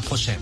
prochaine.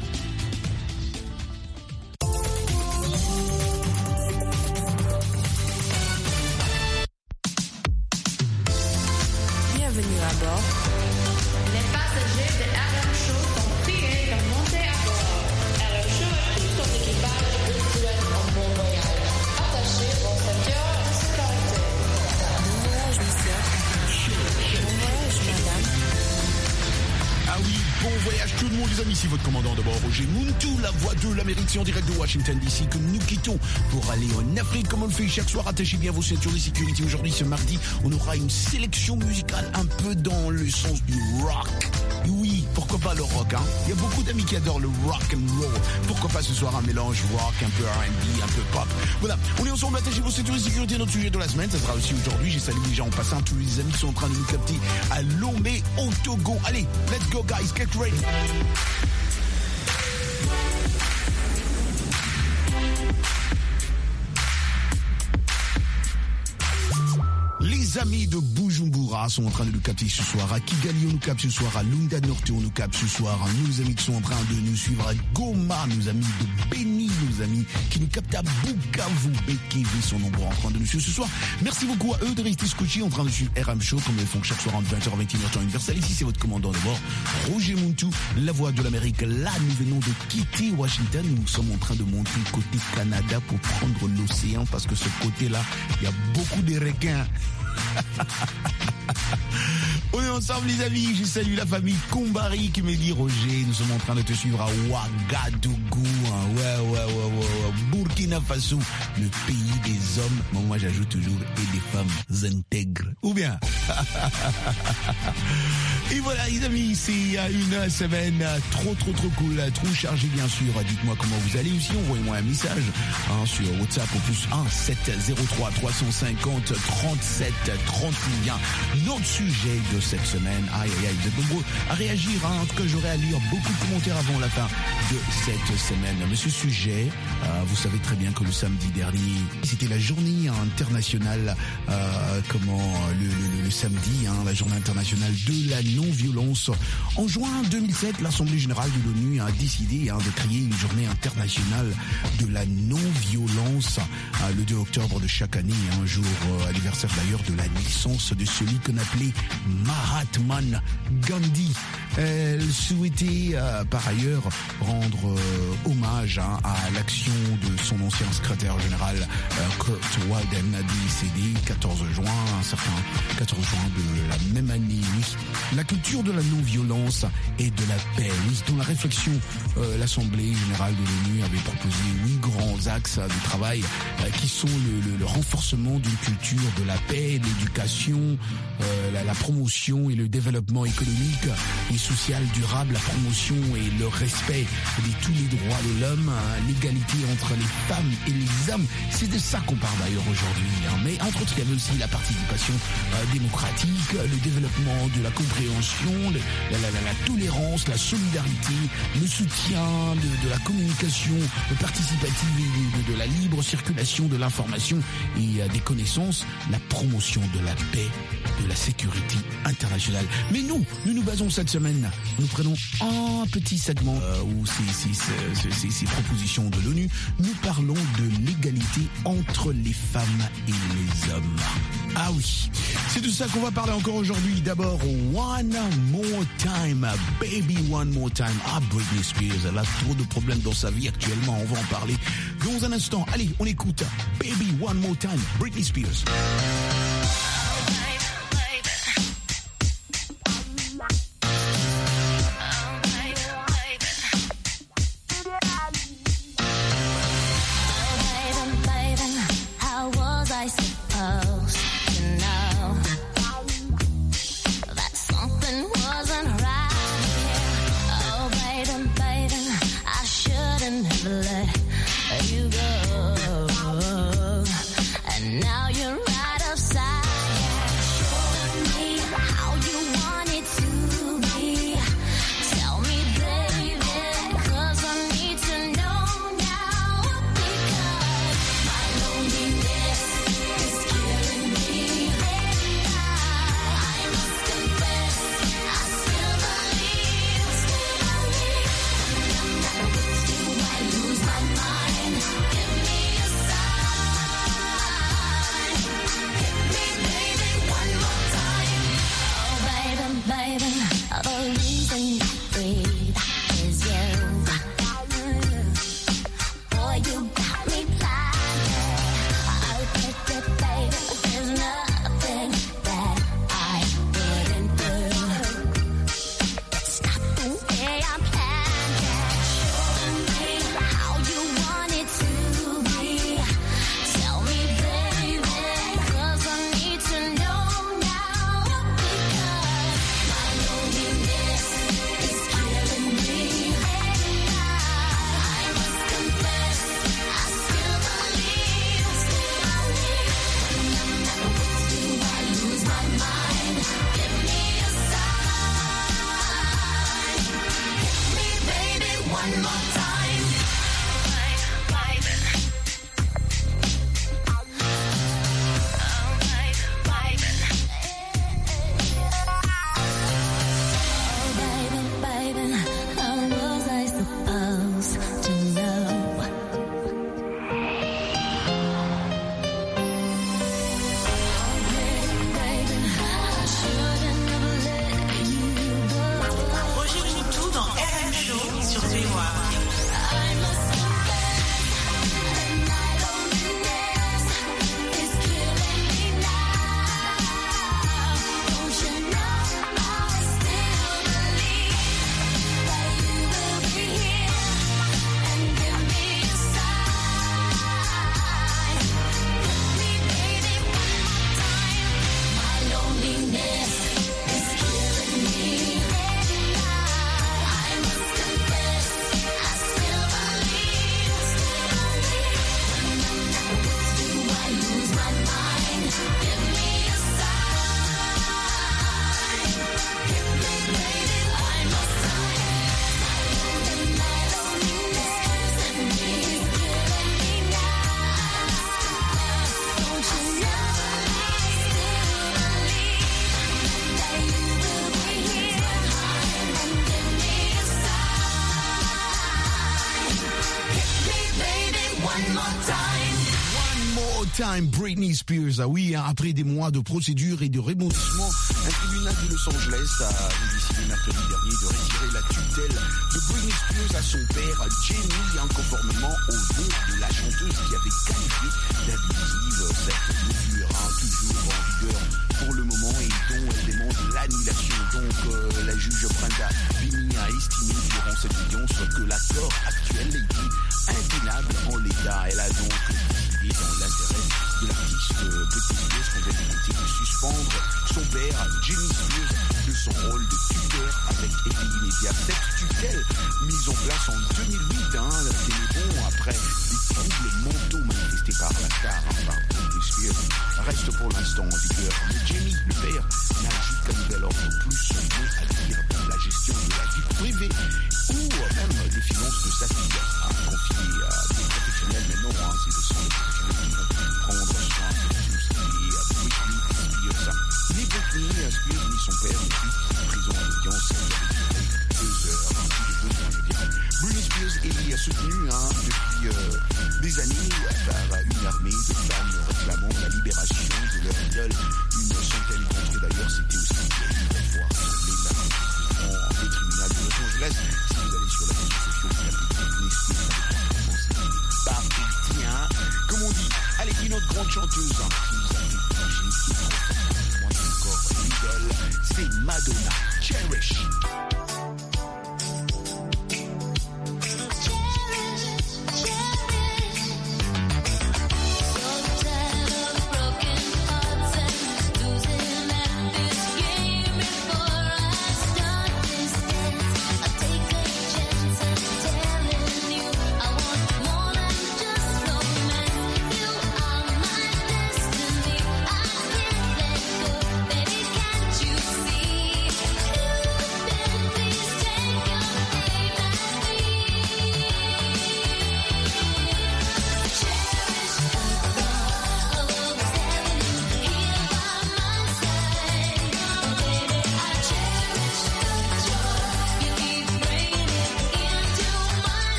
Bienvenue à bord. Les passagers de RM Show sont priés de monter à bord. RM Show et tout son équipage vous souhaitent un bon voyage. Attachez vos ceintures de sécurité. Bon voyage, monsieur. Bon voyage, madame. Ah oui, bon voyage tout le monde les amis, c'est votre commandant de bord Roger Muntu, la voix de l'Amérique, c'est en direct de Washington DC que nous quittons pour aller en Afrique comme on le fait chaque soir. Attachez bien vos ceintures de sécurité. Aujourd'hui, ce mardi, on aura une sélection musicale un peu dans le sens du rock. Oui, pourquoi pas le rock, hein? Il y a beaucoup d'amis qui adorent le rock and roll. Pourquoi pas ce soir un mélange rock, un peu R&B, un peu pop. Voilà, on est ensemble, attachez vos ceintures de sécurité. Notre sujet de la semaine, ça sera aussi aujourd'hui. J'ai salué déjà en passant tous les amis qui sont en train de nous capter à Lomé, au Togo. Allez, let's go guys, get ready. Les amis de Bujumbura sont en train de nous capter ce soir. À Kigali, on nous capte ce soir. À Lunda Norte, on nous capte ce soir. Nos amis qui sont en train de nous suivre à Goma, nos amis de Beni, nos amis qui nous captent à Bukavu, BKV sont nombreux en train de nous suivre ce soir. Merci beaucoup à eux de rester scotchés en train de suivre RM Show comme ils le font chaque soir entre 20h et 21h temps universel. Ici, c'est votre commandant de bord, Roger Muntu, la voix de l'Amérique. Là, nous venons de quitter Washington. Nous sommes en train de monter côté Canada pour prendre l'océan parce que ce côté-là, il y a beaucoup de requins. On est ensemble les amis, je salue la famille Kombari qui me dit Roger, nous sommes en train de te suivre à Ouagadougou, ouais, Burkina Faso, le pays des hommes, bon, moi j'ajoute toujours, et des femmes intègres, ou bien. Et voilà les amis, c'est une semaine trop cool, trop chargée bien sûr. Dites-moi comment vous allez aussi, envoyez-moi un message sur WhatsApp au plus 1 703 350 37 31. Notre sujet de cette semaine, aïe, vous êtes nombreux à réagir, en tout cas j'aurai à lire beaucoup de commentaires avant la fin de cette semaine. Mais ce sujet, vous savez très bien que le samedi dernier, c'était la journée internationale, le samedi, la journée internationale de la non-violence. En juin 2007, l'Assemblée générale de l'ONU a décidé de créer une journée internationale de la non-violence le 2 octobre de chaque année, un jour anniversaire d'ailleurs de la naissance de celui qu'on appelait Mahatma Gandhi. Elle souhaitait par ailleurs rendre hommage à l'action de son ancien secrétaire général Kurt Walden, décédé 14 juin de la même année. Oui. La culture de la non-violence et de la paix. Oui, dans la réflexion, l'Assemblée générale de l'ONU avait proposé 8 grands axes de travail qui sont le renforcement d'une culture de la paix, l'éducation, la promotion et le développement économique et social durable, la promotion et le respect de tous les droits de l'homme, l'égalité entre les femmes et les hommes. C'est de ça qu'on parle d'ailleurs aujourd'hui. Mais entre autres, il y avait aussi la participation démocratique, le développement de la compréhension, la tolérance, la solidarité, le soutien de la communication participative et de la libre circulation de l'information et des connaissances, la promotion de la paix, de la sécurité internationale. Mais nous basons cette semaine, nous prenons un petit segment où ces propositions de l'ONU, nous parlons de l'égalité entre les femmes et les hommes. Ah oui, c'est de ça qu'on va parler encore aujourd'hui. D'abord, One More Time, Baby One More Time. Ah, Britney Spears, elle a trop de problèmes dans sa vie actuellement, on va en parler dans un instant. Allez, on écoute Baby One More Time, Britney Spears. Now you're right upside Time, Britney Spears. Ah oui, après des mois de procédures et de rebondissements, un tribunal de Los Angeles a décidé mercredi dernier de retirer la tutelle de Britney Spears à son père, Jamie, conformément au vœu de la chanteuse qui avait qualifié d'abusive cette mesure, toujours en vigueur pour le moment et dont elle demande l'annulation. Donc la juge Brenda Bini a estimé durant cette audience que l'accord actuel est intenable en l'état. Elle a donc décidé dans l'intérêt de l'artiste Britney Spears qu'on vient d'écouter de suspendre son père, Jamie Spears, de son rôle de tuteur avec effet immédiat. Cette tutelle mise en place en 2008, c'est bon, après les troubles mentaux manifestés par la star, par Britney Spears, reste pour l'instant en vigueur. Mais Jamie, le père, n'a jusqu'à nouvel ordre plus son mot à dire dans la gestion de la vie privée ou même des finances de sa fille, confié à des professionnels. Mais non, c'est de son professionnel qui vont prendre soin de tout ce qui est Britney Spears. Ni Britney Spears ni son père n'ont plus prison en audience avec 2 heures, Britney Spears est soutenue depuis des années par une armée de femmes réclamant la libération de leur idole. Une centaine d'entre eux d'ailleurs, c'était aussi une fois les tribunal de Los Angeles. Si vous allez sur la réseaux sociaux, vous tapez Britney Spears par Britney, comme on dit. Allez, une autre grande chanteuse qui nous a fait bouger, qui est moins encore l'idole, c'est Madonna. Cherish. Destiny.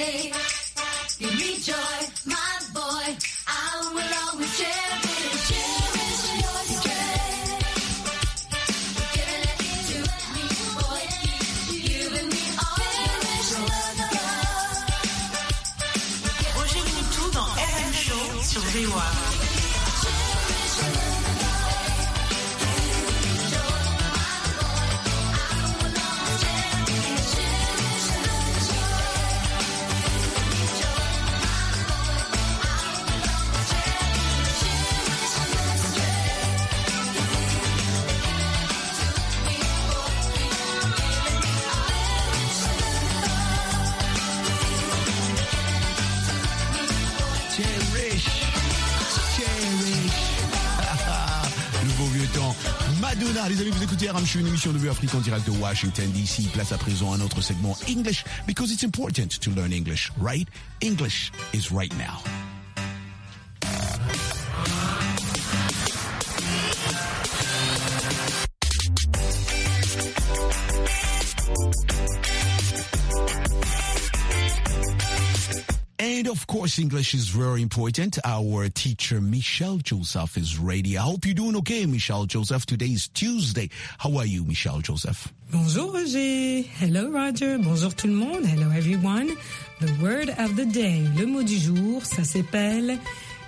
day. Give me joy, my boy. I will always cherish your strength. Giving it to me, boy. Giving me all your love. Roger Moutou dans RM Show sur VOA. Madonna, les amis, vous écoutez RM Show, une émission de Afrique en direct de Washington DC. Place à présent à un autre segment English, because it's important to learn English, right? English is right now. And of course, English is very important. Our teacher, Michelle Joseph, is ready. I hope you're doing okay, Michelle Joseph. Today is Tuesday. How are you, Michelle Joseph? Bonjour Roger. Hello Roger. Bonjour tout le monde. Hello everyone. The word of the day. Le mot du jour, ça s'appelle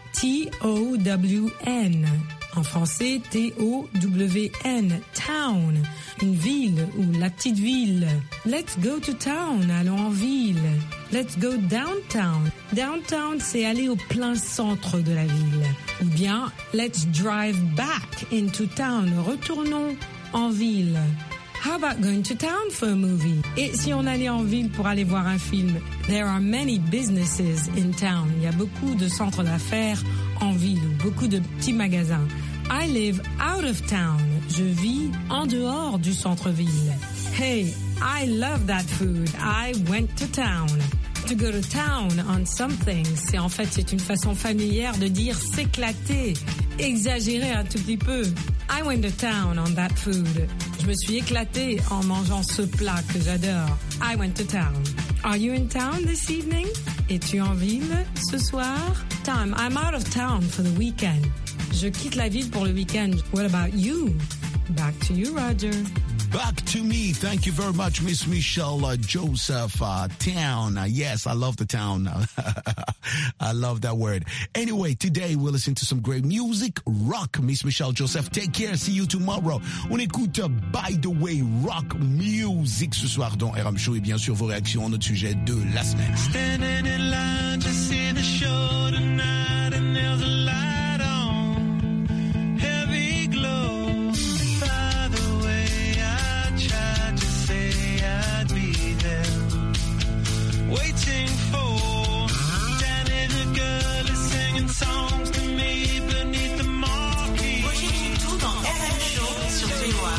T-O-W-N. En français, T-O-W-N. Town. Une ville ou la petite ville. Let's go to town. Allons en ville. Let's go downtown. Downtown, c'est aller au plein centre de la ville. Ou bien, let's drive back into town. Retournons en ville. How about going to town for a movie? Et si on allait en ville pour aller voir un film? There are many businesses in town. Il y a beaucoup de centres d'affaires en ville ou beaucoup de petits magasins. I live out of town. Je vis en dehors du centre-ville. Hey, I love that food. I went to town. To go to town on something, c'est une façon familière de dire s'éclater, exagérer un tout petit peu. I went to town on that food. Je me suis éclatée en mangeant ce plat que j'adore. I went to town. Are you in town this evening? Es-tu en ville ce soir? I'm out of town for the weekend. Je quitte la ville pour le week-end. What about you? Back to you, Roger. Back to me. Thank you very much, Miss Michelle Joseph. Town. Yes, I love the town. I love that word. Anyway, today we'll listen to some great music. Rock, Miss Michelle Joseph. Take care. See you tomorrow. On écoute By the Way rock music ce soir dans RM Show et bien sûr vos réactions à notre sujet de la semaine. Standing in line to see the show tonight and there's a light on. Heavy glow. Waiting for Danny, the girl is singing songs to me beneath the marquee. Roger Moutou dans RM Show sur VOA.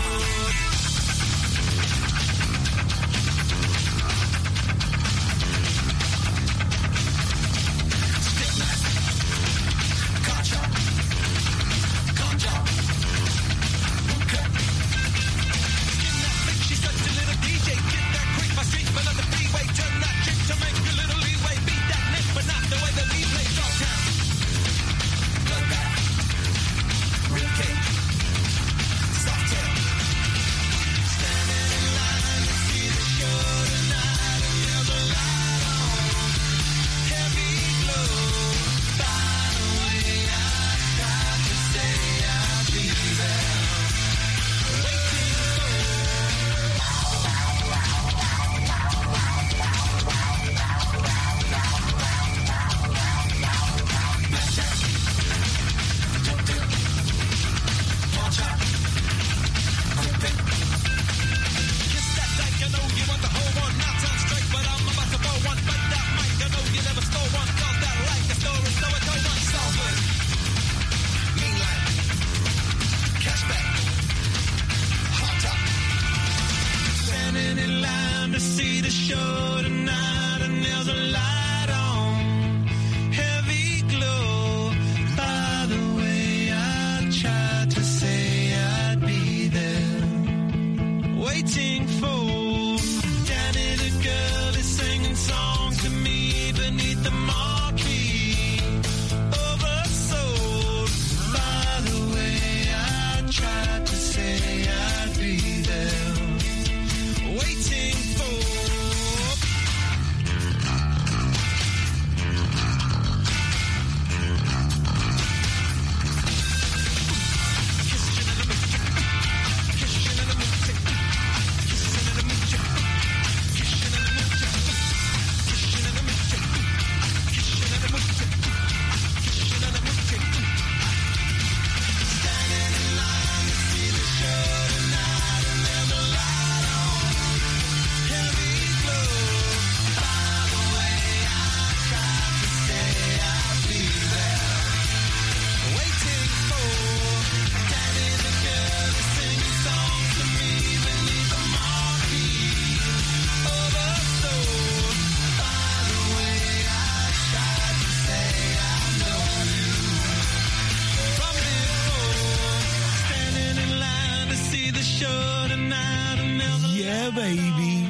Yeah, baby.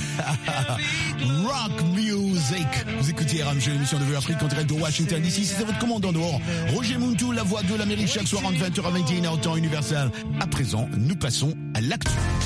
Rock music. Vous écoutez RMG, l'émission de Afrique en direct de Washington DC. C'est votre commandant dehors, Roger Muntu, la voix de l'Amérique, chaque soir entre 20h à 21h, temps universel. À présent, nous passons à l'actu.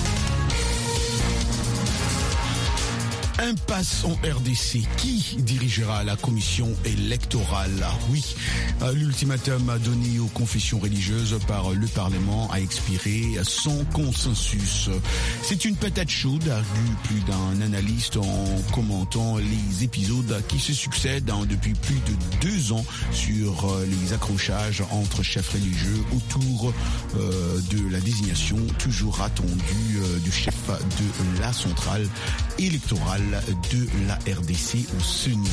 Impasse en RDC. Qui dirigera la commission électorale? Oui, l'ultimatum donné aux confessions religieuses par le Parlement a expiré sans consensus. C'est une patate chaude, a vu plus d'un analyste en commentant les épisodes qui se succèdent depuis plus de 2 ans sur les accrochages entre chefs religieux autour de la désignation toujours attendue du chef de la centrale électorale de la RDC au CENI.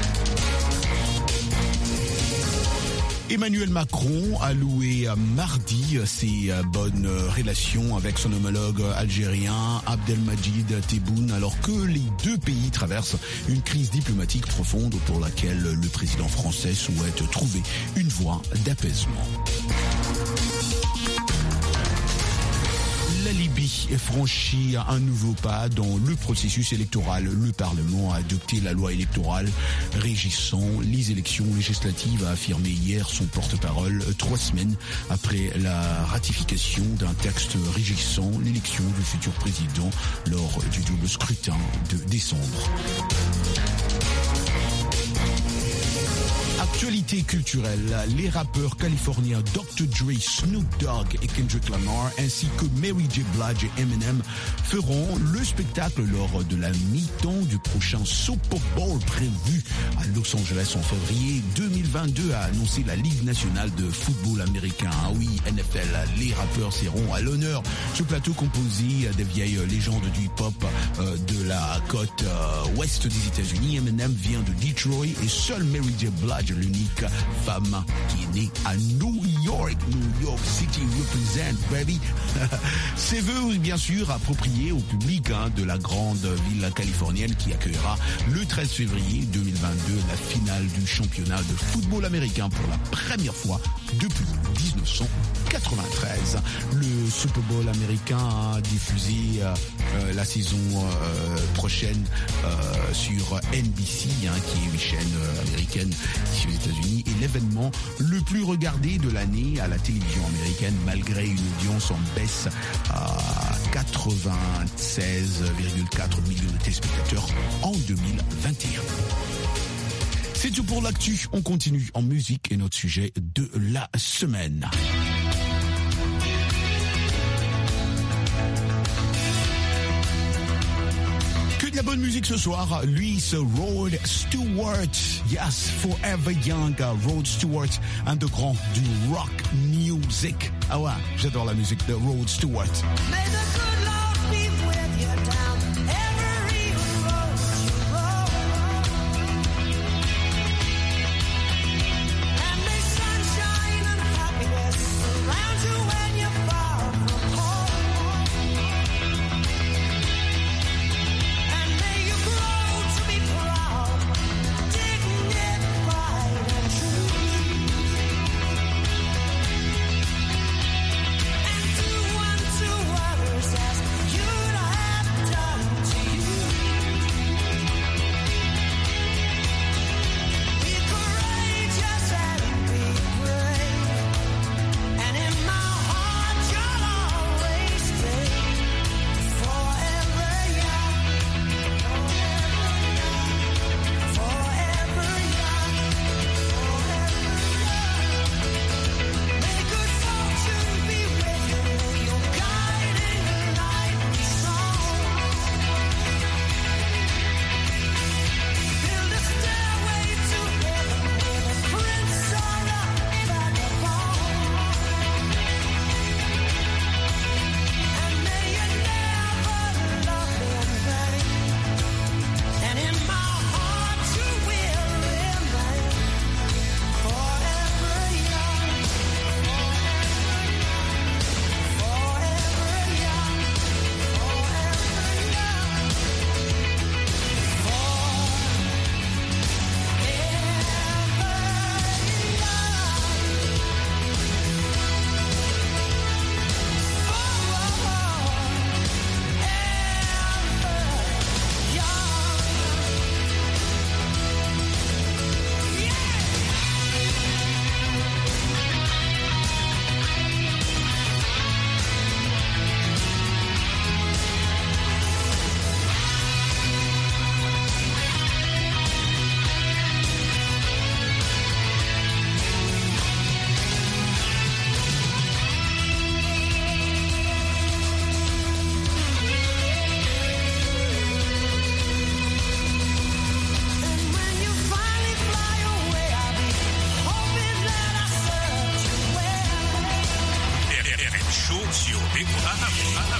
Emmanuel Macron a loué mardi ses bonnes relations avec son homologue algérien Abdelmadjid Tebboune, alors que les deux pays traversent une crise diplomatique profonde pour laquelle le président français souhaite trouver une voie d'apaisement. La Libye franchit un nouveau pas dans le processus électoral. Le Parlement a adopté la loi électorale régissant les élections législatives, a affirmé hier son porte-parole 3 semaines après la ratification d'un texte régissant l'élection du futur président lors du double scrutin de décembre. Actualité culturelle, les rappeurs californiens Dr. Dre, Snoop Dogg et Kendrick Lamar ainsi que Mary J. Blige et Eminem feront le spectacle lors de la mi-temps du prochain Super Bowl prévu à Los Angeles en février 2022, a annoncé la Ligue nationale de football américain. Ah oui, NFL, les rappeurs seront à l'honneur. Ce plateau composé des vieilles légendes du hip-hop de la côte ouest des États-Unis. Eminem vient de Detroit et seule Mary J. Blige, l'unique femme qui est née à New York City represent, baby. Ces vœux, bien sûr, appropriés au public de la grande ville californienne qui accueillera le 13 février 2022 la finale du championnat de football américain pour la première fois depuis 1993. Le Super Bowl américain a diffusé la saison prochaine sur NBC, qui est une chaîne américaine ici aux États-Unis, et l'événement le plus regardé de l'année à la télévision américaine, malgré une audience en baisse à 96,4 millions de téléspectateurs en 2021. C'est tout pour l'actu. On continue en musique et notre sujet de la semaine. La bonne musique ce soir, lui c'est Rod Stewart, yes, Forever Young, Rod Stewart, un de grands du rock music. Ah ouais, j'adore la musique de Rod Stewart. May the good Lord be with you down every road you roll. And may sunshine and happiness surround you when you're far from home. And may you grow to be proud, dignified and true. And do unto others as Show sur DOAM.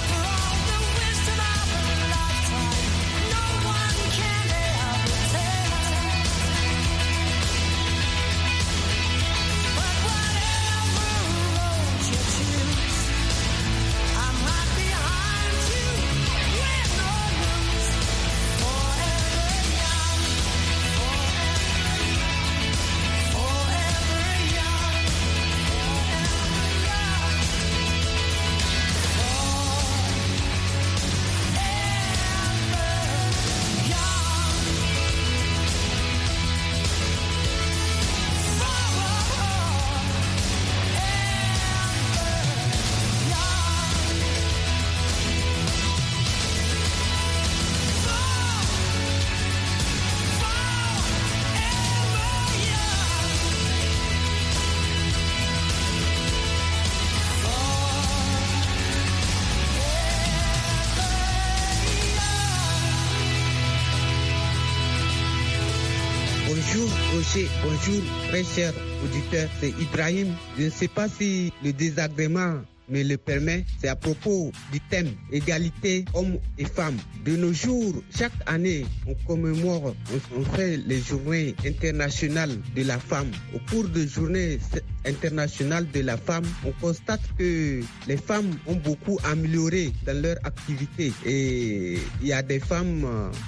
Bonjour Roger, bonjour très chers auditeurs, c'est Ibrahim. Je ne sais pas si le désagrément me le permet, c'est à propos du thème égalité hommes et femmes. De nos jours, chaque année, on commémore, on fait les journées internationales de la femme. Au cours des journées internationales de la femme, on constate que les femmes ont beaucoup amélioré dans leur activité et il y a des femmes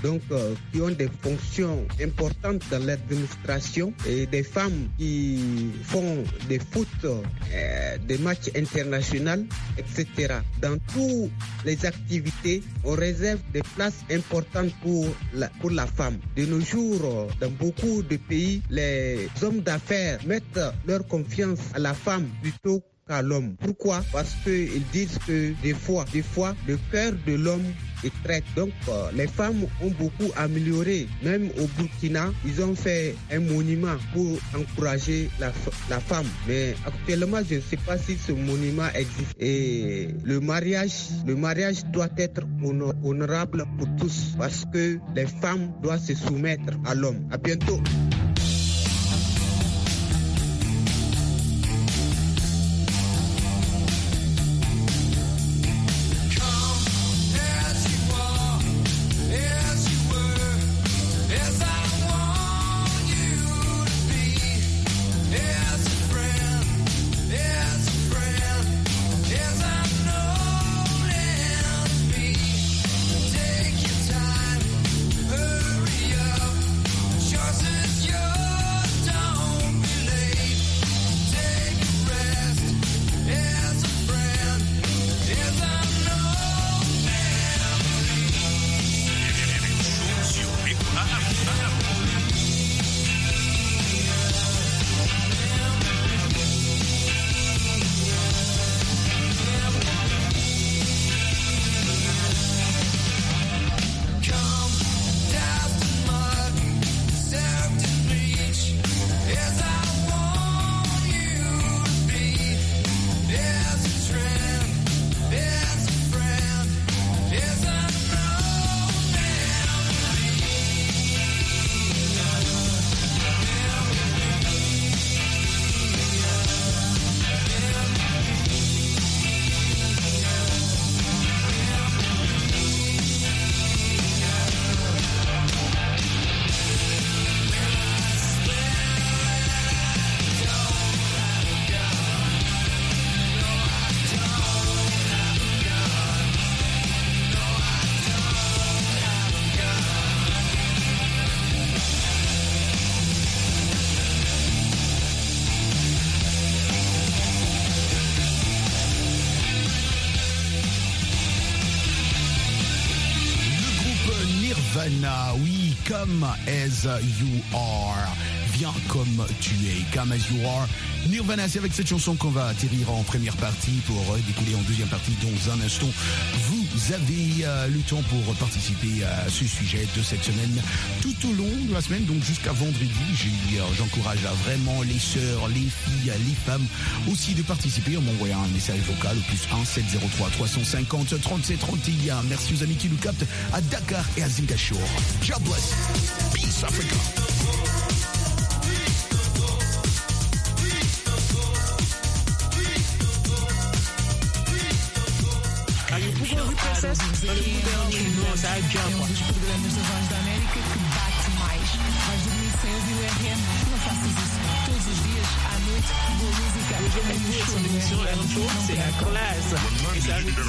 qui ont des fonctions importantes dans l'administration et des femmes qui font des foot, des matchs internationaux, etc. Dans toutes les activités, on réserve des places importantes pour la femme. De nos jours, dans beaucoup de pays, les hommes d'affaires mettent leur confiance à la femme plutôt qu'à l'homme. Pourquoi? Parce qu'ils disent que des fois, le cœur de l'homme est traite. Donc, les femmes ont beaucoup amélioré. Même au Burkina, ils ont fait un monument pour encourager la femme. Mais actuellement, je ne sais pas si ce monument existe. Et le mariage doit être honorable pour tous parce que les femmes doivent se soumettre à l'homme. À bientôt. Oui, Come As You Are. Viens comme tu es, Come As You Are. Nirvana, c'est avec cette chanson qu'on va atterrir en première partie pour découler en deuxième partie dans un instant. Vous avez le temps pour participer à ce sujet de cette semaine tout au long de la semaine, donc jusqu'à vendredi. J'encourage vraiment les sœurs, les filles, les femmes aussi de participer en m'envoyant un message vocal au plus 1 703 350 37 31. Merci aux amis qui nous captent à Dakar et à Zingachor. God bless. Peace Africa. sucesso. Olha, o poder de nossa, a Java. Dos programas da Voz da América que bate mais. Vais dormir sem ouvir o RM? Não faças isso. Todos os dias, à noite, boa música. Son émission RM Show, c'est la classe. Et ça veut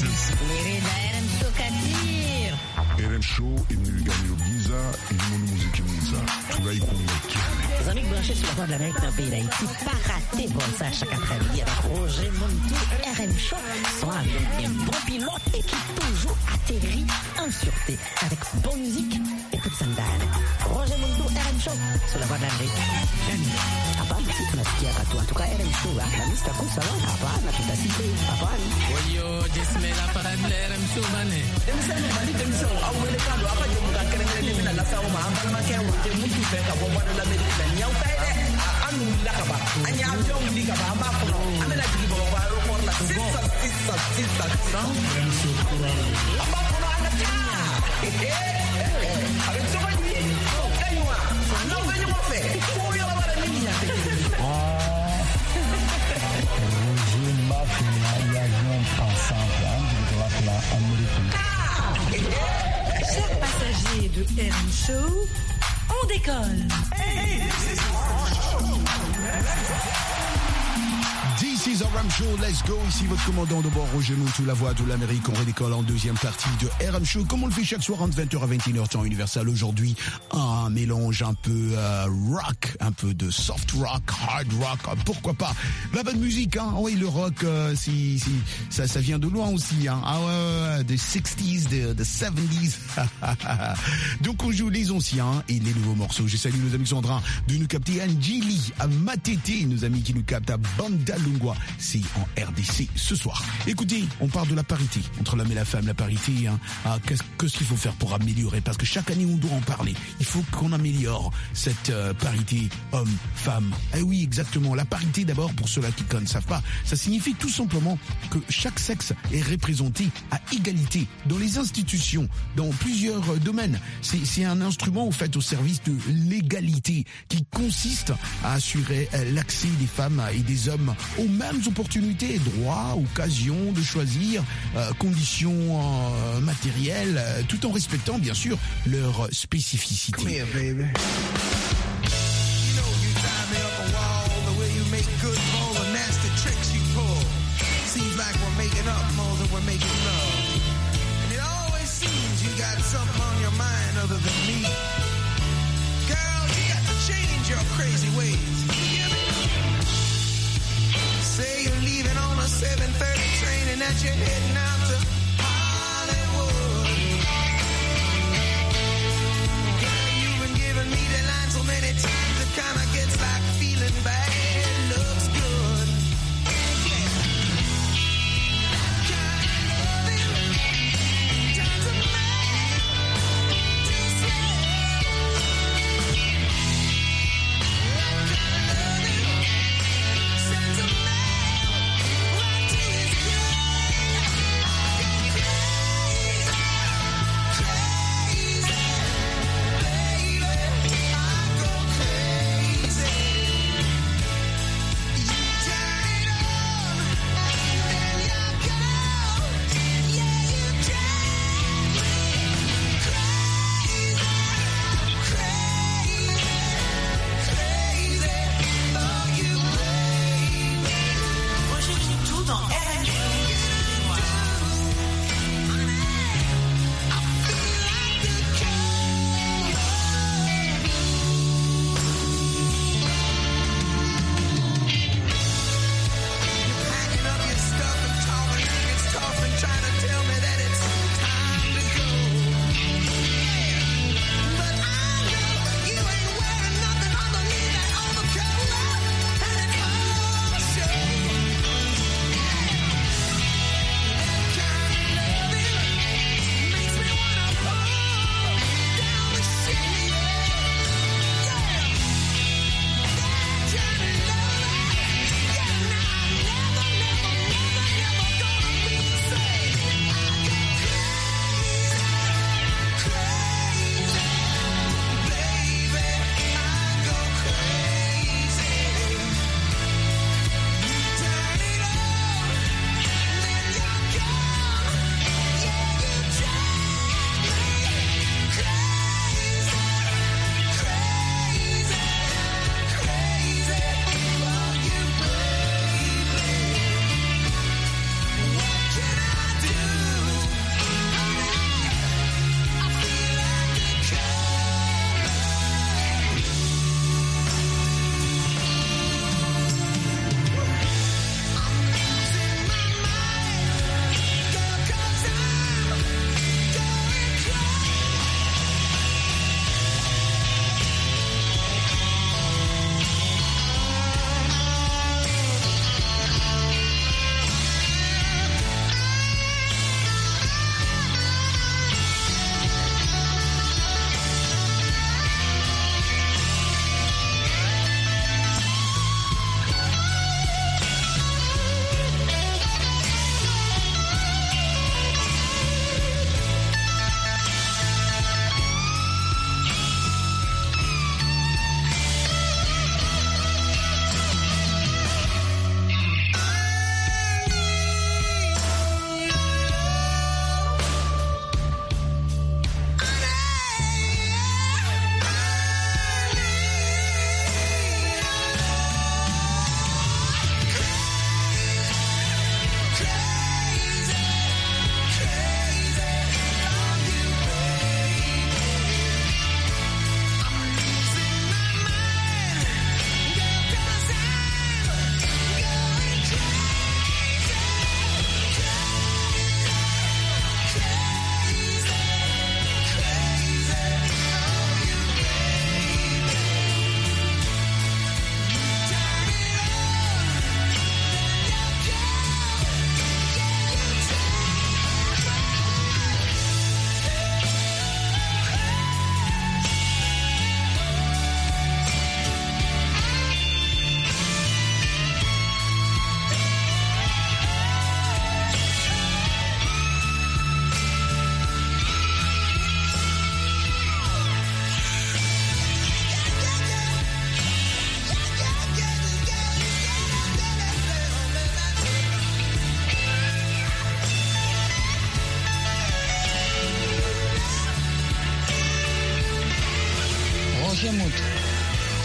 dire... RM Show imilingani Giza ilimono muziki mwiza tunaikumbaki. Les amis branchés sur la Voix de l'Amérique dans le pays d'Haïti, pas raté bon ça chaque après-midi avec Roger Montou, RM Show, sont avec des bons pilotes et qui toujours atterrit en sûreté avec bonne musique et toute sandale. Roger Montou, RM Show, sur la Voix de l'Amérique. Hapana, si tunasikia watu. En tout cas, RM Show, la lista kusa wana, hapana, tutasikia, hapana. Oyo, Jesmela para de RM Show, bane. Chers passagers de RM Show, on décolle. This is RM Show, let's go. Ici votre commandant de bord, Roger Montou, la voix de l'Amérique. On redécolle en deuxième partie de RM Show, comme on le fait chaque soir entre 20h à 21h, temps universel. Aujourd'hui, un mélange un peu rock, un peu de soft rock, hard rock, pourquoi pas. La bonne musique, hein. Oui, le rock, ça vient de loin aussi, hein. Ah ouais, des 60s, des 70s. Donc on joue les anciens et les nouveaux morceaux. Je salue nos amis qui sont en train de nous capter à Njili, à Matete, nos amis qui nous captent à Bandalungwa. C'est en RDC ce soir. Écoutez, on parle de la parité entre l'homme et la femme, la parité, hein. Ah, qu'est-ce qu'il faut faire pour améliorer? Parce que chaque année on doit en parler. Il faut qu'on améliore cette parité homme-femme. Eh oui, exactement. La parité, d'abord, pour ceux-là qui ne savent pas, ça signifie tout simplement que chaque sexe est représenté à égalité dans les institutions, dans plusieurs domaines. C'est un instrument, au fait, au service de l'égalité qui consiste à assurer l'accès des femmes et des hommes aux mêmes opportunités, droits, occasions de choisir, conditions matérielles, tout en respectant, bien sûr, leurs spécificités. Come here, baby. You know you tie me up a wall, the way you make good for all the nasty tricks you pull. Seems like we're making up more than we're making love. And it always seems you got something on your mind other than me. Girl, you got to change your crazy ways. You hear me? Say you're leaving on a 7:30 train and that you're heading out to Hollywood. Girl, you've been giving me the line so many times it kinda gets like feeling bad. Looks good.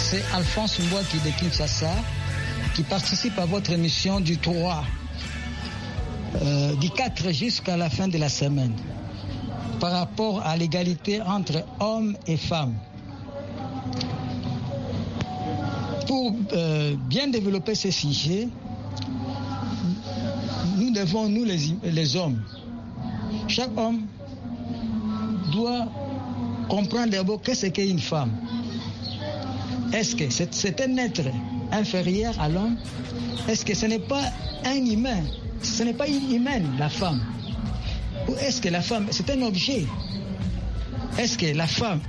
c'est Alphonse Mbouaki de Kinshasa qui participe à votre émission du 3, du 4 jusqu'à la fin de la semaine par rapport à l'égalité entre hommes et femmes. Pour bien développer ce sujet, nous devons, nous les hommes, chaque homme doit comprendre d'abord qu'est-ce qu'est une femme. Est-ce que c'est un être inférieur à l'homme? Est-ce que ce n'est pas un humain? Ce n'est pas une humaine, la femme? Ou est-ce que la femme, c'est un objet? Est-ce que la femme,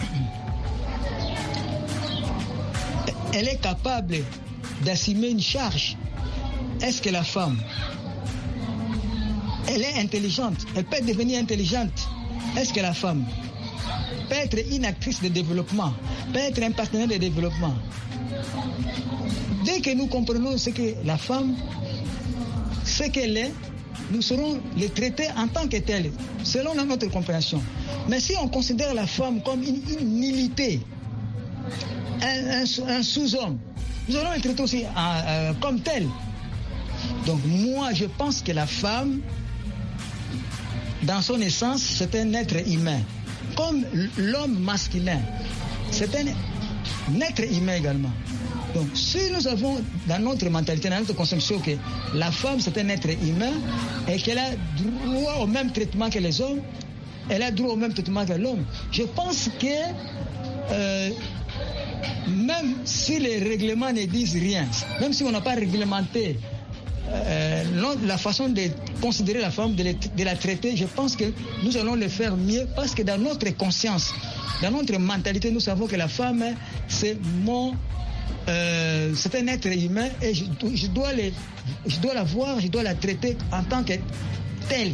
elle est capable d'assumer une charge? Est-ce que la femme, elle est intelligente? Elle peut devenir intelligente? Est-ce que la femme peut être une actrice de développement, peut être un partenaire de développement? Dès que nous comprenons ce que la femme, ce qu'elle est, nous saurons les traiter en tant que telle, selon notre compréhension. Mais si on considère la femme comme une nullité, un sous-homme, nous allons les traiter aussi comme telle. Donc moi, je pense que la femme, dans son essence, c'est un être humain. Comme l'homme masculin, c'est un être humain également. Donc, si nous avons dans notre mentalité, dans notre conception que la femme c'est un être humain et qu'elle a droit au même traitement que les hommes, elle a droit au même traitement que l'homme, je pense que même si les règlements ne disent rien, même si on n'a pas réglementé la façon de considérer la femme, de la traiter, je pense que nous allons le faire mieux parce que dans notre conscience, dans notre mentalité, nous savons que la femme, c'est c'est un être humain et je dois la voir, je dois la traiter en tant que telle.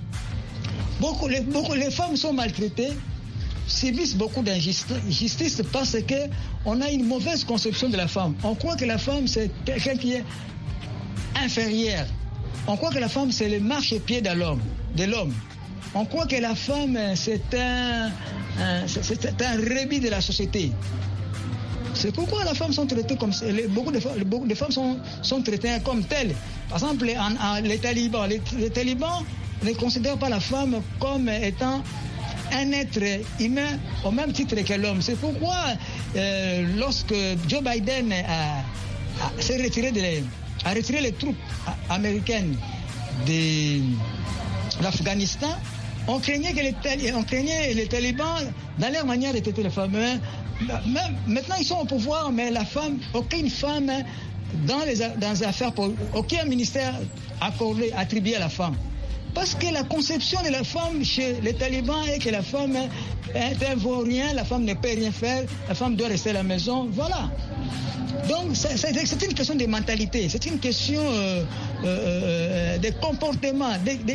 Les femmes sont maltraitées, subissent beaucoup d'injustice parce qu'on a une mauvaise conception de la femme. On croit que la femme, c'est quelqu'un qui est inférieur. On croit que la femme, c'est le marchepied de l'homme. On croit que la femme, c'est un rébis de la société. C'est pourquoi les femmes sont traitées comme beaucoup de femmes sont traitées comme telles. Par exemple, les talibans ne considèrent pas la femme comme étant un être humain au même titre que l'homme. C'est pourquoi lorsque Joe Biden s'est retiré a retiré les troupes américaines de l'Afghanistan, on craignait les talibans dans leur manière de traiter les femmes. Maintenant, ils sont au pouvoir, mais la femme, aucune femme dans les affaires, aucun ministère attribué à la femme. Parce que la conception de la femme chez les talibans est que la femme ne vaut rien, la femme ne peut rien faire, la femme doit rester à la maison, voilà. Donc c'est une question de mentalité, c'est une question de comportement.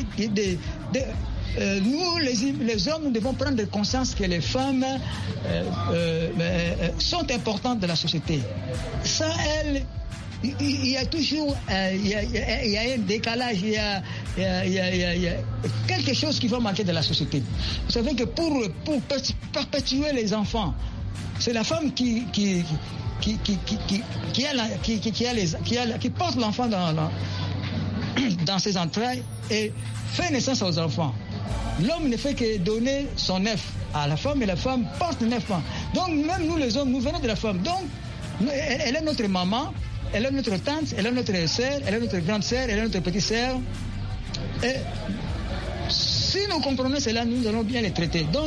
Nous, les hommes, nous devons prendre conscience que les femmes sont importantes dans la société. Sans elles, il y a toujours il y a un décalage, il y a quelque chose qui va manquer de la société. Vous savez que pour perpétuer les enfants, c'est la femme qui porte l'enfant dans ses entrailles et fait naissance aux enfants. L'homme ne fait que donner son œuf à la femme et la femme porte 9 ans. Donc même nous les hommes, nous venons de la femme. Donc elle est notre maman, elle est notre tante, elle est notre sœur, elle est notre grande sœur, elle est notre petite sœur. Et si nous comprenons cela, nous allons bien les traiter. Donc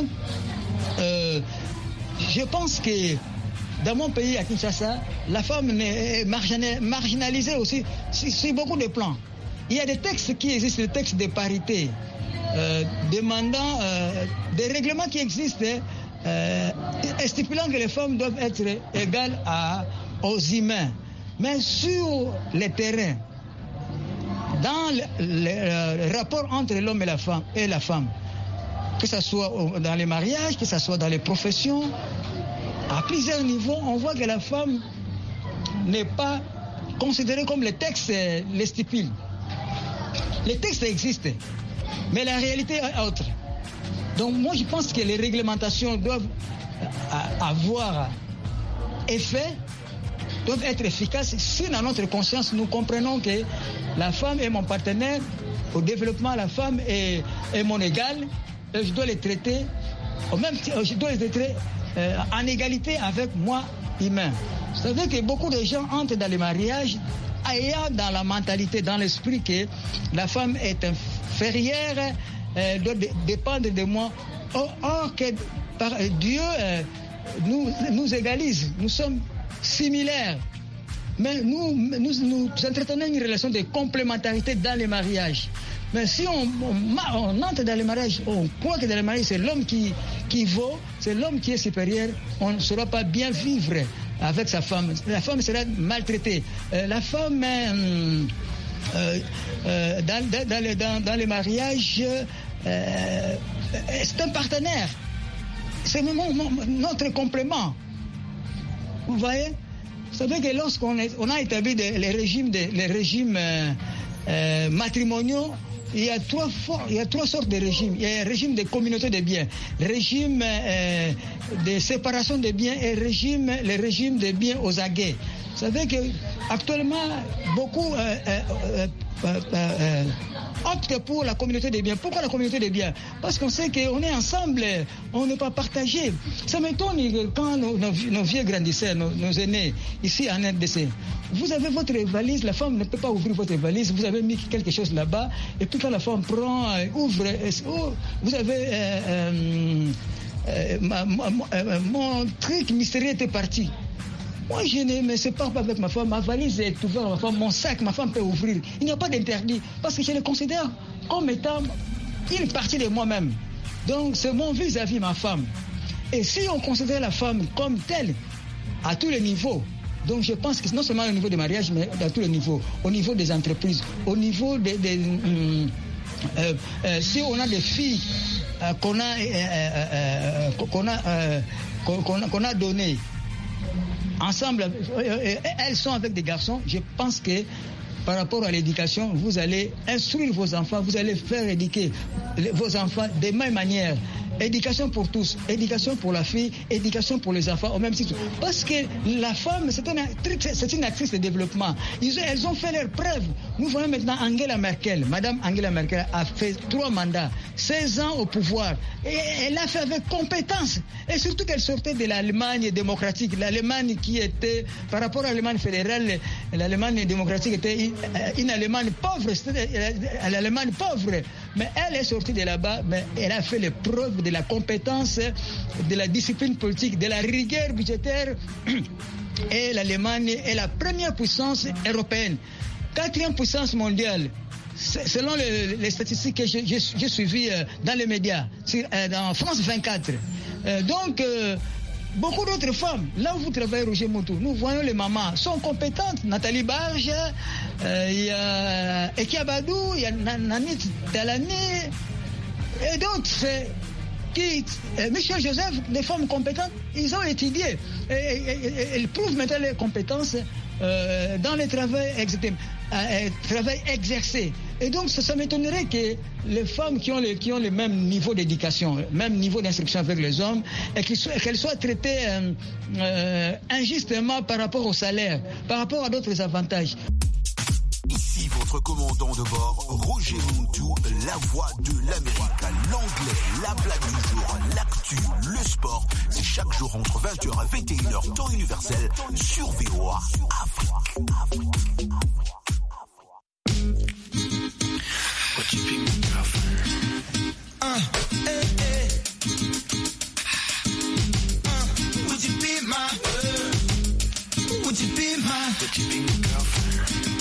je pense que dans mon pays, à Kinshasa, la femme est marginalisée aussi sur beaucoup de plans. Il y a des textes qui existent, des textes de parité, demandant des règlements qui existent, stipulant que les femmes doivent être égales aux humains. Mais sur le terrain, dans le rapport entre l'homme et la femme, que ce soit dans les mariages, que ce soit dans les professions, à plusieurs niveaux, on voit que la femme n'est pas considérée comme les textes les stipulent. Les textes existent, mais la réalité est autre. Donc moi je pense que les réglementations doivent avoir effets doivent être efficaces si dans notre conscience nous comprenons que la femme est mon partenaire au développement, la femme est mon égal, et je dois les traiter en égalité avec moi humain. C'est-à-dire que beaucoup de gens entrent dans les mariages ayant dans la mentalité, dans l'esprit que la femme est inférieure, doit dépendre de moi. Or que Dieu nous égalise, nous sommes similaires. Mais nous entretenons une relation de complémentarité dans les mariages. Mais si on entre dans les mariages, on croit que dans les mariages, c'est l'homme qui vaut, c'est l'homme qui est supérieur, on ne saura pas bien vivre avec sa femme. La femme sera maltraitée. La femme, dans les mariages, c'est un partenaire. C'est notre complément. Vous voyez? Vous savez que lorsqu'on a établi les régimes matrimoniaux, il y a trois sortes de régimes. Il y a un régime de communauté de biens, régime de séparation des biens et le régime de biens aux aguets. Vous savez qu'actuellement, beaucoup optent pour la communauté des biens. Pourquoi la communauté des biens? Parce qu'on sait qu'on est ensemble, on n'est pas partagé. Ça m'étonne quand nos vieux grandissaient, nos aînés, ici en RDC. Vous avez votre valise, la femme ne peut pas ouvrir votre valise, vous avez mis quelque chose là-bas, et puis quand la femme prend, ouvre, vous avez mon truc mystérieux était parti. Moi, je ne me sépare pas avec ma femme. Ma valise est ouverte, ma femme, mon sac, ma femme peut ouvrir. Il n'y a pas d'interdit parce que je le considère comme étant une partie de moi-même. Donc, c'est mon vis-à-vis ma femme. Et si on considère la femme comme telle, à tous les niveaux, donc je pense que non seulement au niveau des mariages, mais à tous les niveaux, au niveau des entreprises, au niveau si on a des filles qu'on a données, ensemble, elles sont avec des garçons. Je pense que par rapport à l'éducation, vous allez instruire vos enfants, vous allez faire éduquer vos enfants de même manière. Éducation pour tous, éducation pour la fille, éducation pour les enfants au même titre. Parce que la femme, c'est une actrice de développement. Elles ont fait leurs preuves. Nous voyons maintenant Angela Merkel. Madame Angela Merkel a fait 3 mandats, 16 ans au pouvoir. Et elle a fait avec compétence. Et surtout qu'elle sortait de l'Allemagne démocratique. L'Allemagne qui était, par rapport à l'Allemagne fédérale, l'Allemagne démocratique était une Allemagne pauvre. C'était l'Allemagne pauvre. Mais elle est sortie de là-bas, mais elle a fait les preuves de la compétence, de la discipline politique, de la rigueur budgétaire. Et l'Allemagne est la première puissance européenne. 4e puissance mondiale, selon les statistiques que j'ai suivies dans les médias, dans France 24. Donc, beaucoup d'autres femmes, là où vous travaillez, Roger Moutou, nous voyons les mamans, sont compétentes. Nathalie Barge, il y a Ekia Badou, il y a Nanit Talani, et d'autres. Michel Joseph, des femmes compétentes, ils ont étudié. Et ils prouvent maintenant leurs compétences dans le travail exercé. Et donc, ça m'étonnerait que les femmes qui ont le même niveau d'éducation, le même niveau d'instruction avec les hommes, et qu'elles soient traitées injustement par rapport au salaire, par rapport à d'autres avantages. Ici votre commandant de bord, Roger Moutou, la voix de l'Amérique, l'anglais, la blague du jour, l'actu, le sport. C'est chaque jour entre 20h et 21h, temps universel, sur VOA Afrique. What you be my girlfriend? Would you be my girl? Would you be my girlfriend?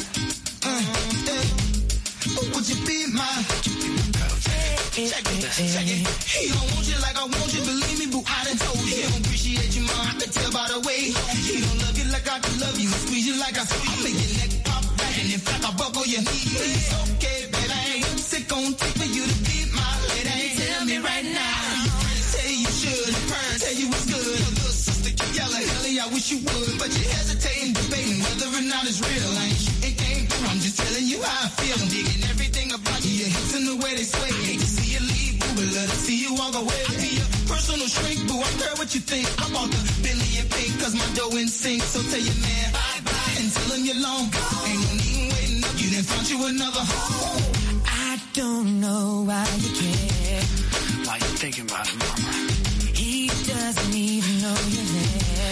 Would you be my check it. He don't want you like I want you, believe me, boo, I done told you. He don't appreciate you, mom, I can tell by the way. He don't love you like I can love you, squeeze you like I make your neck pop back, and in fact I buckle your knee. It's okay, baby, I ain't sick on tape for you to be my lady. Tell me right now, your friends say you should, parents tell you it's good. Your little sister keep yelling, Ellie, I wish you would, but you hesitating, debating whether or not it's real. I ain't shooting game, I'm just telling you how I feel. I'm digging everything about you, your hips and the way they sway. Hate to see you leave, boo, but love to see you walk away. I'll be your first personal shrink, boo. I care what you think. I bought the Bentley and pink, cause my dough in sync. So tell your man bye-bye and tell him you're long. Ain't no need waiting up, you done found you another home. I don't know why you care. Why you thinking about it, mama? He doesn't even know you're there.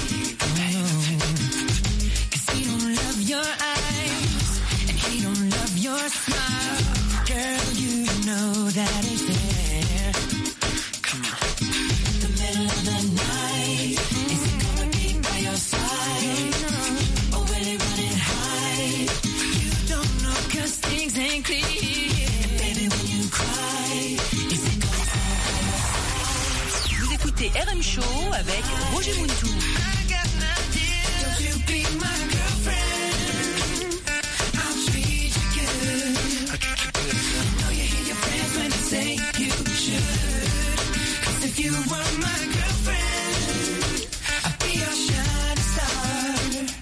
Cause he don't love your eyes, and he don't love your smile. Girl, you know that ain't fair. Come on. The middle of the night, is he gonna be by your side? Or will he run and hide? You don't know cause things ain't clear. And baby, when you cry, is he gonna stand by your side? Vous écoutez RM Show avec Roger Muntou. I got an idea. Don't you be my girlfriend? I'll treat you good. Know you hear your friends when they say you should. Cause if you were my girlfriend, I'd be your shining star.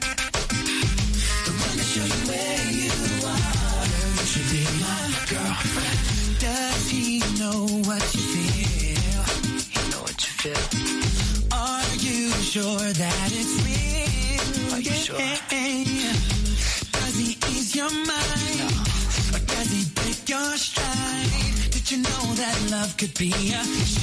The one to show you where you are. You should be my girlfriend. Does he know what you feel? You know what you feel. Are you sure that it's real? Are you sure? Does he ease your mind? No. Or does he break your stride? Did you know that love could be a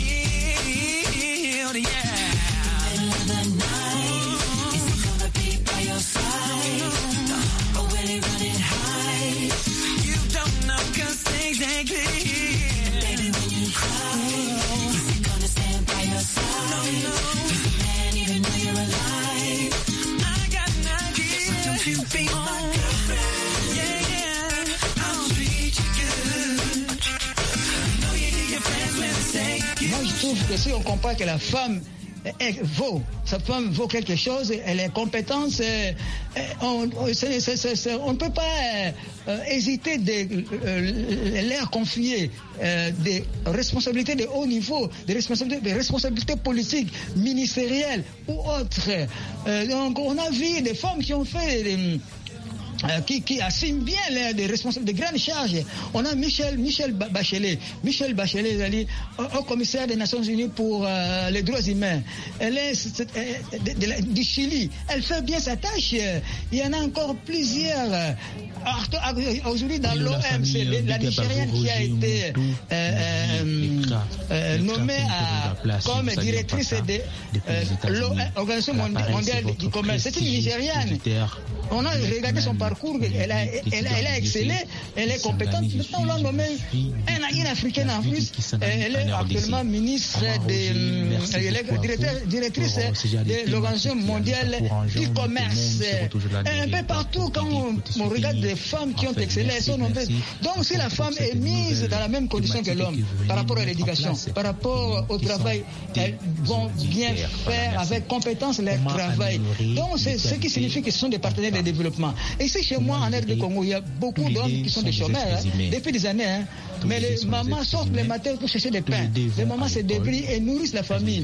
shield? Yeah. In the night, is he gonna be by your side? Or will he run and hide? You don't know cause things ain't clear. Baby, when you cry, is he gonna stand by your side? No. Does the man even know you're alive? I got an idea. So don't you be my girlfriend? Yeah. I'll treat you good. Know you hear your friends when they say you. Moi, je trouve que si on comprend que la femme sa femme vaut quelque chose, elle est compétente, on ne peut pas hésiter de leur confier des responsabilités de haut niveau, des responsabilités politiques, ministérielles ou autres. Donc on a vu des femmes qui ont fait qui assument bien des grandes charges. On a Michelle Bachelet. Michelle Bachelet, elle est au commissaire des Nations Unies pour les droits humains. Elle est du Chili. Elle fait bien sa tâche. Il y en a encore plusieurs. Aujourd'hui, dans l'OMC, la Nigérienne qui a été nommée comme directrice de l'Organisation mondiale du commerce. C'est une Nigériane. On a regardé son parcours, elle a excellé, elle est compétente. Maintenant, on l'a nommée une Africaine en plus. Elle est actuellement ministre directrice de l'Organisation mondiale du commerce. Un peu partout, quand on regarde des femmes qui ont excellé, elles sont nombreuses. Donc, si la femme est mise dans la même condition que l'homme, par rapport à l'éducation, par rapport au travail, elles vont bien faire avec compétence leur travail. Donc, c'est ce qui signifie que ce sont des partenaires de développement. Et ici, chez moi, en RD Congo, il y a beaucoup d'hommes qui sont des chômeurs, depuis des années. Mais les mamans sortent le matin pour chercher des pains. Les mamans se débrouillent et nourrissent la famille.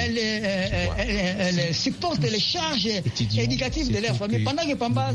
Elles supportent les charges éducatives de leur famille. Pendant que papa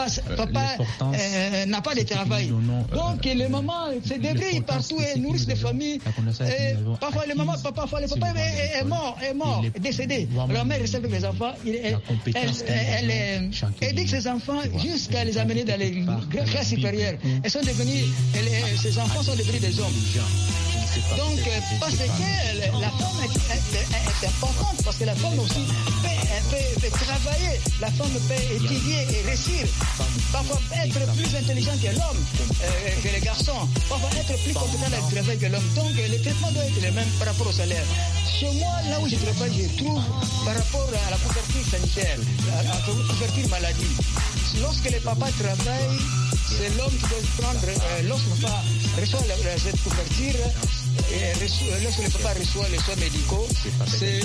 n'a pas de travail. Donc, les mamans se débrouillent partout et nourrissent les familles. Parfois, le papa est mort, décédé. La mère reste avec les enfants. Elle éduque ses enfants jusqu'à les amener dans les classes supérieures. Elles sont devenues, ces enfants sont devenus des hommes. Donc, parce que la femme est importante, parce que la femme aussi peut travailler, la femme peut étudier et réussir, parfois être plus intelligent que l'homme, que les garçons, parfois être plus compétent dans le travail que l'homme. Donc, le traitement doit être le même par rapport au salaire. Chez moi, là où je travaille, je trouve, par rapport à la couverture sanitaire, à la couverture maladie, lorsque les papas travaillent, c'est l'homme qui doit prendre, lorsque le papa reçoit cette couverture, lorsque le papa reçoit les soins médicaux, c'est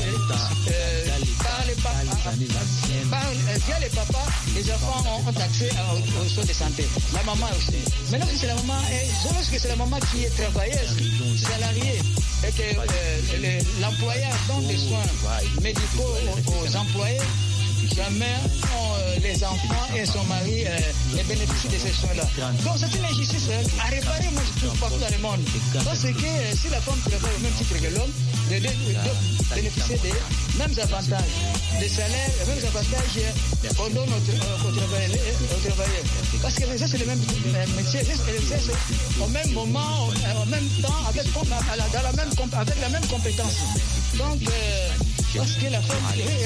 via les papas, les enfants ont accès aux soins de santé. La maman aussi. Maintenant, si c'est la maman, lorsque c'est la maman qui est travailleuse, salariée, et que l'employeur donne des soins médicaux aux employés, jamais les enfants et son mari bénéficient de ces soins-là. Donc c'est une injustice à réparer, moi je trouve, partout dans le monde. Parce que si la femme travaille au même titre que l'homme, bénéficier des mêmes avantages, des salaires, les mêmes avantages qu'on donne aux travailleurs. Parce que ça, c'est le même métier, au même moment, en même temps, avec la même compétence. Donc, parce que la femme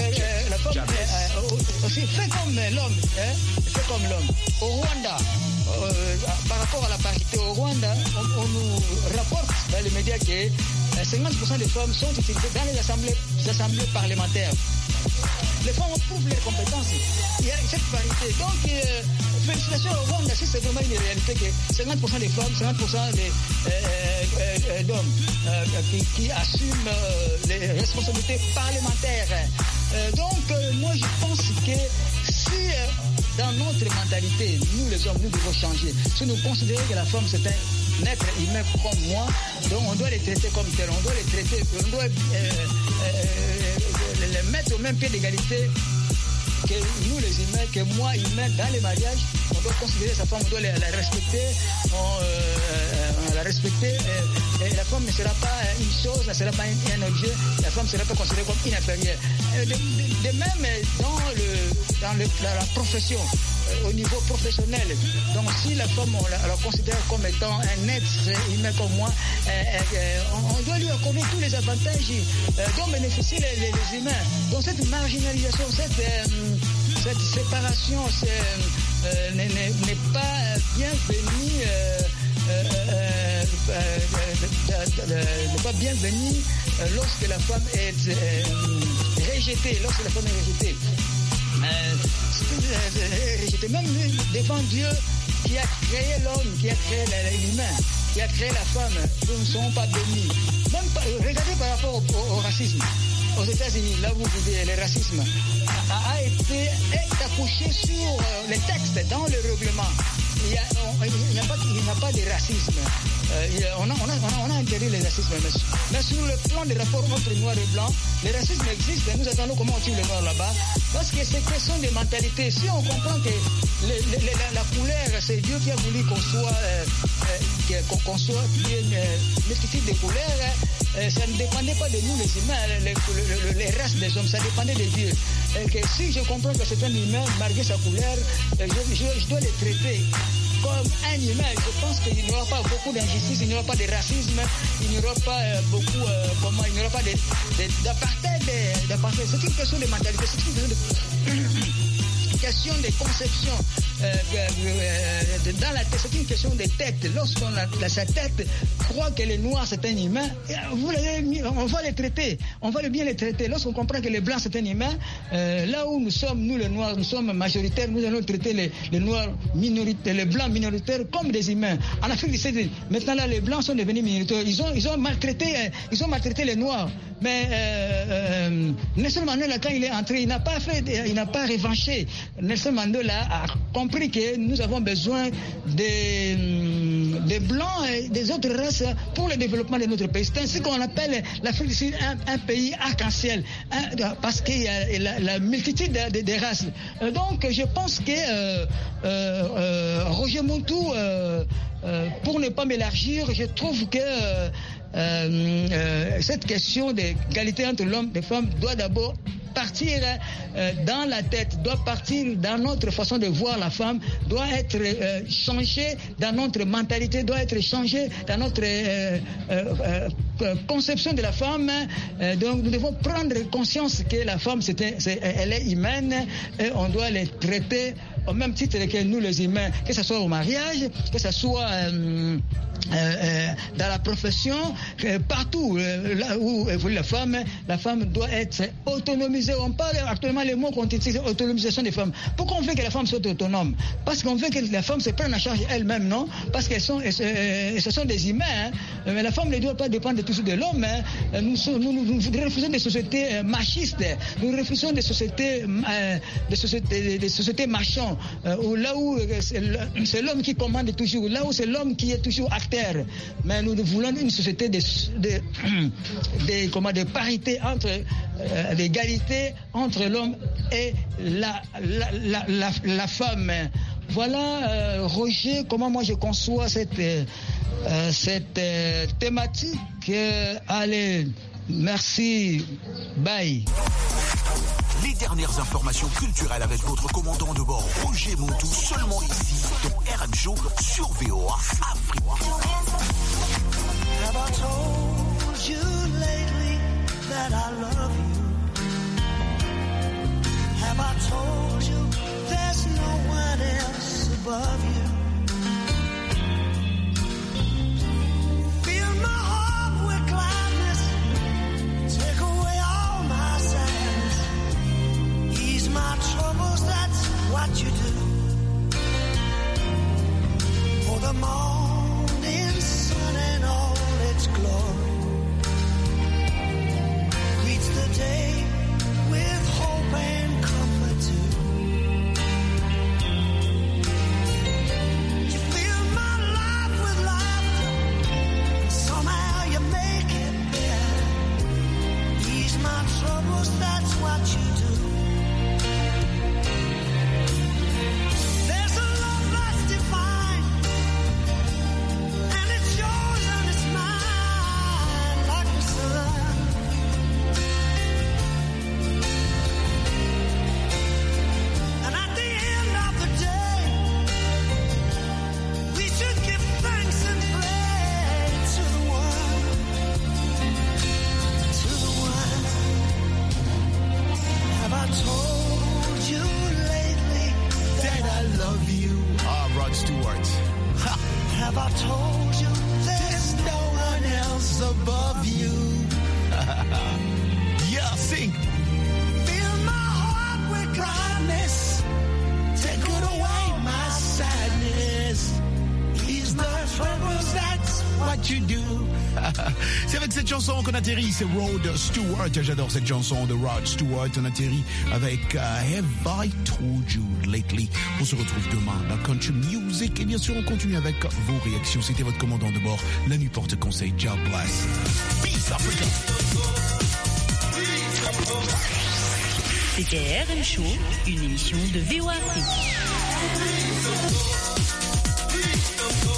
aussi fait comme l'homme. Au Rwanda, par rapport à la parité au Rwanda, on nous rapporte dans les médias que 50% des femmes sont utilisées dans les assemblées parlementaires. Les femmes prouvent leurs compétences. Il y a cette parité. Donc, félicitations au Rwanda, si c'est vraiment une réalité que 50% des femmes, 50% d'hommes qui assument les responsabilités parlementaires. Donc, moi, je pense que si dans notre mentalité, nous les hommes, nous devons changer. Si nous considérons que la femme, c'est un être humain comme moi, donc on doit les traiter comme tel, on doit les traiter, on doit les mettre au même pied d'égalité que nous les humains, que moi humain dans les mariages, on doit considérer sa femme, on doit la respecter, et la femme ne sera pas une chose, ne sera pas un objet, la femme ne sera pas considérée comme une inférieure. De même dans la profession, au niveau professionnel, donc si la femme on la considère comme étant un être humain comme moi, on doit lui accorder tous les avantages dont bénéficient les humains. Donc cette marginalisation, cette séparation n'est pas bienvenue. N'est pas bienvenue lorsque la femme est rejetée. Lorsque la femme est rejetée. Même devant Dieu qui a créé l'homme, qui a créé l'humain, qui a créé la femme, nous ne sommes pas bénis. Même pas, regardez par rapport au racisme. Aux États-Unis, là où vous vivez, le racisme est accouché sur les textes, dans le règlement. Il n'y a pas de racisme. On a interdit le racisme. Mais sur le plan des rapports entre noir et blanc, le racisme existe et nous attendons comment on tue les noirs là-bas. Parce que c'est question de mentalité. Si on comprend que la couleur, c'est Dieu qui a voulu qu'on soit une multitude de couleurs, ça ne dépendait pas de nous les humains, les races des hommes, ça dépendait de Dieu. Et que si je comprends que c'est un humain, malgré sa couleur, je dois le traiter comme un humain. Je pense qu'il n'y aura pas beaucoup d'injustice, il n'y aura pas de racisme, il n'y aura pas il n'y aura pas d'apartheid. C'est une question de mentalité, c'est une question de conception dans la tête, c'est une question de tête. Lorsqu'on a sa tête croit que les noirs c'est un humain, on va les traiter, on va bien les traiter. Lorsqu'on comprend que les blancs c'est un humain, là où nous sommes, nous les noirs, nous sommes majoritaires, nous allons traiter les noirs minoritaires, les blancs minoritaires comme des humains. En Afrique du Sud, maintenant là les blancs sont devenus minoritaires, ils ont maltraité les noirs. Mais Nelson Mandela, quand il est entré, il n'a pas revanché. Nelson Mandela a compris que nous avons besoin des blancs et des autres races pour le développement de notre pays. C'est ainsi qu'on appelle l'Afrique du Sud un pays arc-en-ciel, parce qu'il y a la multitude des races. Donc je pense que Roger Montou, pour ne pas m'élargir, je trouve que cette question d'égalité entre l'homme et les femmes doit d'abord partir dans la tête, doit partir dans notre façon de voir la femme, doit être changée dans notre mentalité, doit être changée dans notre conception de la femme. Donc nous devons prendre conscience que la femme elle est humaine et on doit les traiter au même titre que nous les humains, que ce soit au mariage, que ce soit dans la profession, partout là où évolue la femme doit être autonomisée. On parle actuellement les mots qu'on utilise, autonomisation des femmes. Pourquoi on veut que la femme soit autonome? Parce qu'on veut que la femme se prenne en charge elle-même, non? Parce ce sont des humains, hein? Mais la femme ne doit pas dépendre toujours de l'homme, hein? Nous refusons des sociétés machistes, nous refusons des sociétés machantes, là où c'est l'homme qui commande toujours, là où c'est l'homme qui est toujours acteur. Mais nous voulons une société de parité, d'égalité entre l'homme et la femme. Voilà, Roger, comment moi je conçois cette thématique. Allez, Merci. Bye. Les dernières informations culturelles avec votre commandant de bord Roger Montou, seulement ici dans RM Show sur VOA Afrique. Have I told you lately that I love you? Have I told you there's no one else above you? Fill my heart with gladness, take away all my sadness, ease my troubles, that's what you do. For the morning sun and all its glory greets the day with hope and comfort too. You fill my life with laughter, and somehow you make it better. Ease my troubles, that's what you do. There's a love that's divine, and it's yours and it's mine, like the sun. And at the end of the day, we should give thanks and pray to the one, to the one. Have I told you lately that I love you? Ah, Rod Stewart. Have I told you there's no one else above you? Yeah, sing. Fill my heart with gladness, take away my sadness, ease my troubles, that's what you do. C'est avec cette chanson qu'on atterrit, c'est Rod Stewart. J'adore cette chanson de Rod Stewart. On atterrit avec Have I Told You Lately. On se retrouve demain dans Country Music. Et bien sûr, on continue avec vos réactions. C'était votre commandant de bord. La nuit porte conseil. God bless. Peace, Africa. C'était RM Show, une émission de VOA Afrique.